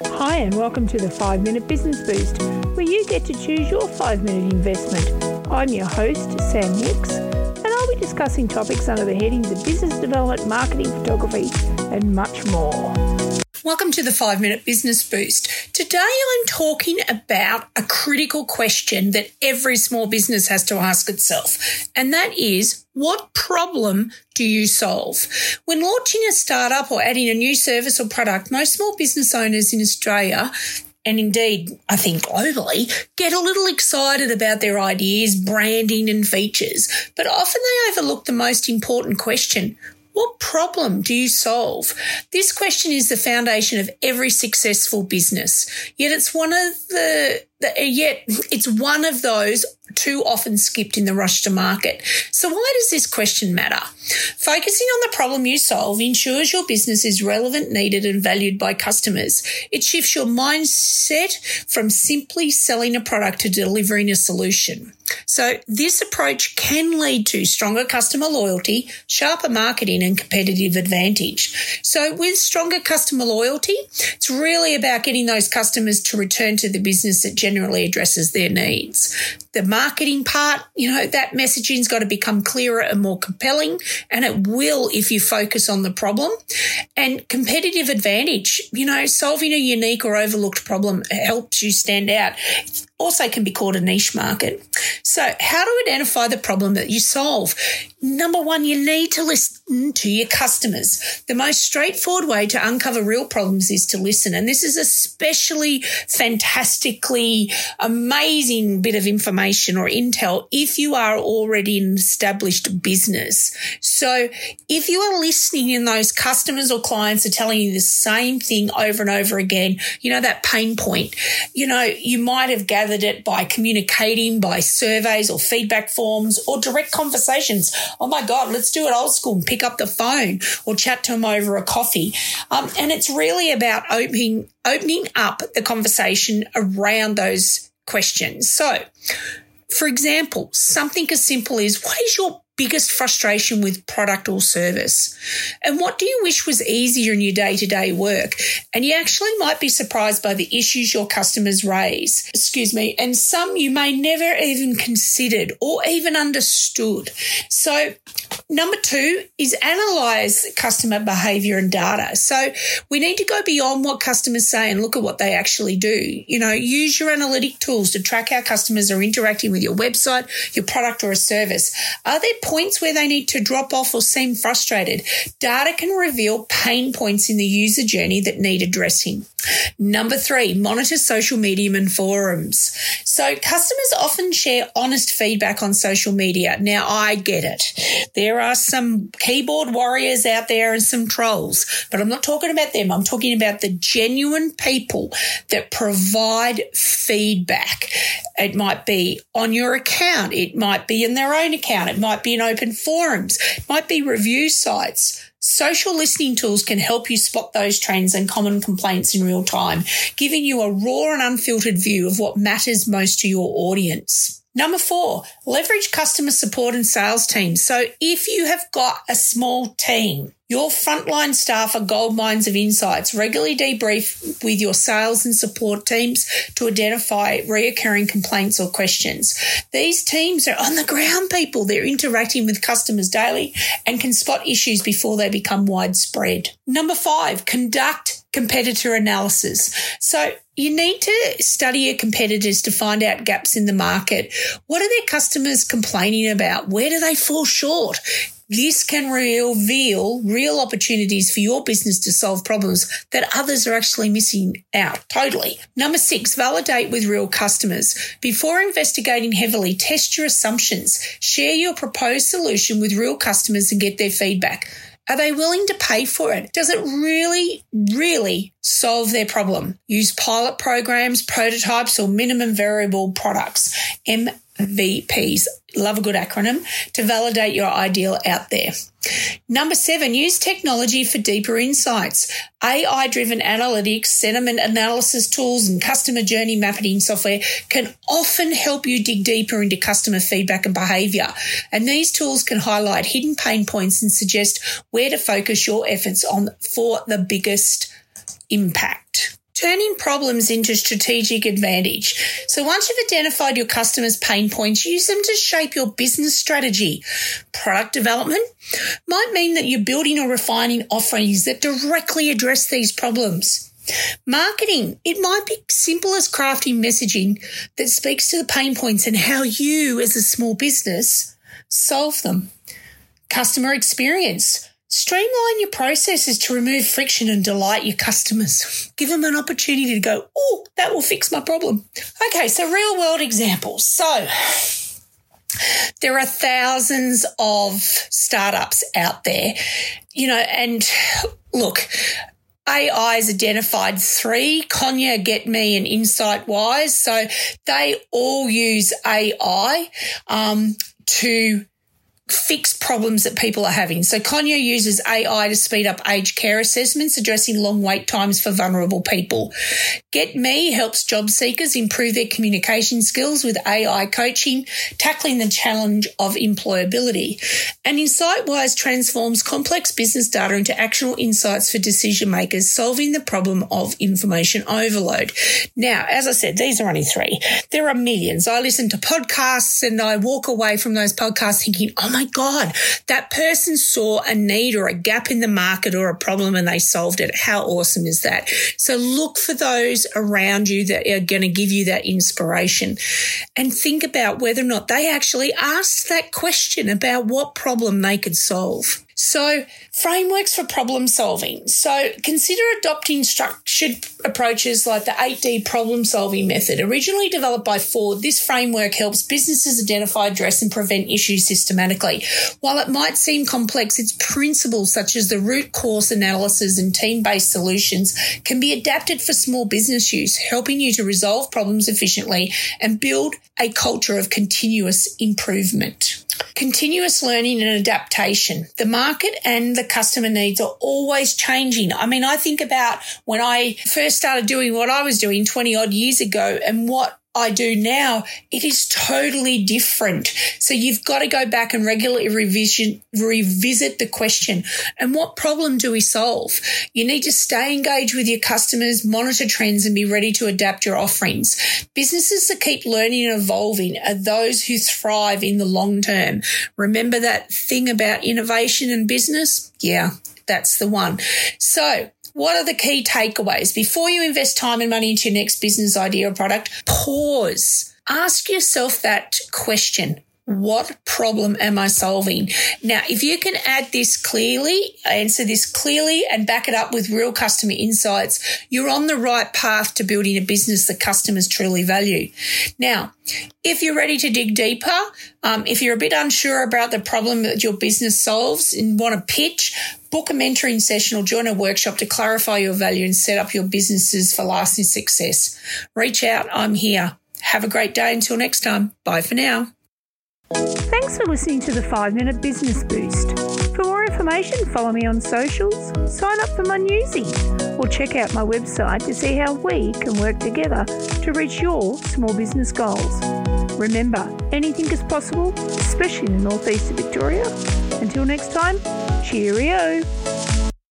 Hi and welcome to the 5 Minute Business Boost, where you get to choose your 5-minute investment. I'm your host, Sam Hicks, and I'll be discussing topics under the headings of business development, marketing, photography, and much more. Welcome to the 5 Minute Business Boost. Today I'm talking about a critical question that every small business has to ask itself, and that is, what problem do you solve? When launching a startup or adding a new service or product, most small business owners in Australia, and indeed I think globally, get a little excited about their ideas, branding and features, but often they overlook the most important question. What problem do you solve? This question is the foundation of every successful business, yet it's one of those too often skipped in the rush to market. So why does this question matter? Focusing on the problem you solve ensures your business is relevant, needed and valued by customers. It shifts your mindset from simply selling a product to delivering a solution. So this approach can lead to stronger customer loyalty, sharper marketing and competitive advantage. So with stronger customer loyalty, it's really about getting those customers to return to the business that generally addresses their needs. The marketing part, that messaging's got to become clearer and more compelling, and it will if you focus on the problem. And competitive advantage, solving a unique or overlooked problem helps you stand out. Also can be called a niche market. So how to identify the problem that you solve? Number one, you need to listen to your customers. The most straightforward way to uncover real problems is to listen. And this is especially fantastically amazing bit of information or intel if you are already an established business. So if you are listening and those customers or clients are telling you the same thing over and over again, that pain point, you might have gathered it by communicating, by surveys or feedback forms or direct conversations. Oh my God, let's do it old school and pick up the phone or chat to them over a coffee. And it's really about opening up the conversation around those questions. So, for example, something as simple as, what is your biggest frustration with product or service? And what do you wish was easier in your day-to-day work? And you actually might be surprised by the issues your customers raise. And some you may never even considered or even understood. So number two is analyze customer behavior and data. So we need to go beyond what customers say and look at what they actually do. Use your analytic tools to track how customers are interacting with your website, your product or a service. Are there points where they need to drop off or seem frustrated? Data can reveal pain points in the user journey that need addressing. Number three, monitor social media and forums. So customers often share honest feedback on social media. Now, I get it. There are some keyboard warriors out there and some trolls, but I'm not talking about them. I'm talking about the genuine people that provide feedback. It might be on your account. It might be in their own account. It might be in open forums. It might be review sites. Social listening tools can help you spot those trends and common complaints in real time, giving you a raw and unfiltered view of what matters most to your audience. Number four, leverage customer support and sales teams. So if you have got a small team, your frontline staff are gold mines of insights. Regularly debrief with your sales and support teams to identify reoccurring complaints or questions. These teams are on the ground people. They're interacting with customers daily and can spot issues before they become widespread. Number five, conduct competitor analysis. So you need to study your competitors to find out gaps in the market. What are their customers complaining about? Where do they fall short? This can reveal real opportunities for your business to solve problems that others are actually missing out. Totally. Number six, validate with real customers. Before investigating heavily, test your assumptions. Share your proposed solution with real customers and get their feedback. Are they willing to pay for it? Does it really solve their problem? Use pilot programs, prototypes, or minimum variable products, MVPs, love a good acronym, to validate your ideal out there. Number seven, use technology for deeper insights. AI-driven analytics, sentiment analysis tools, and customer journey mapping software can often help you dig deeper into customer feedback and behaviour. And these tools can highlight hidden pain points and suggest where to focus your efforts on for the biggest impact. Turning problems into strategic advantage. So once you've identified your customers' pain points, use them to shape your business strategy. Product development might mean that you're building or refining offerings that directly address these problems. Marketing, it might be simple as crafting messaging that speaks to the pain points and how you as a small business solve them. Customer experience. Streamline your processes to remove friction and delight your customers. Give them an opportunity to go, oh, that will fix my problem. Okay, so real world examples. So there are thousands of startups out there, and look, AI has identified 3, Konya, GetMe and InsightWise. So they all use AI to fix problems that people are having. So Konya uses AI to speed up aged care assessments, addressing long wait times for vulnerable people. GetMe helps job seekers improve their communication skills with AI coaching, tackling the challenge of employability. And InsightWise transforms complex business data into actionable insights for decision makers, solving the problem of information overload. Now, as I said, these are only 3. There are millions. I listen to podcasts and I walk away from those podcasts thinking, oh my God, that person saw a need or a gap in the market or a problem and they solved it. How awesome is that? So look for those around you that are going to give you that inspiration and think about whether or not they actually asked that question about what problem they could solve. So frameworks for problem solving. So consider adopting structured approaches like the 8D problem solving method. Originally developed by Ford, this framework helps businesses identify, address and prevent issues systematically. While it might seem complex, its principles such as the root cause analysis and team-based solutions can be adapted for small business use, helping you to resolve problems efficiently and build a culture of continuous improvement. Continuous learning and adaptation. The market and the customer needs are always changing. I mean, I think about when I first started doing what I was doing 20 odd years ago and what I do now, it is totally different. So you've got to go back and regularly revisit the question. And what problem do we solve? You need to stay engaged with your customers, monitor trends and be ready to adapt your offerings. Businesses that keep learning and evolving are those who thrive in the long term. Remember that thing about innovation and business? Yeah, that's the one. So what are the key takeaways? Before you invest time and money into your next business idea or product, pause. Ask yourself that question. What problem am I solving? Now, if you can answer this clearly and back it up with real customer insights, you're on the right path to building a business that customers truly value. Now, if you're ready to dig deeper, if you're a bit unsure about the problem that your business solves and want to pitch, book a mentoring session or join a workshop to clarify your value and set up your businesses for lasting success. Reach out. I'm here. Have a great day. Until next time. Bye for now. Thanks for listening to the 5-Minute Business Boost. For more information, follow me on socials, sign up for my newsy, or check out my website to see how we can work together to reach your small business goals. Remember, anything is possible, especially in the northeast of Victoria. Until next time, cheerio.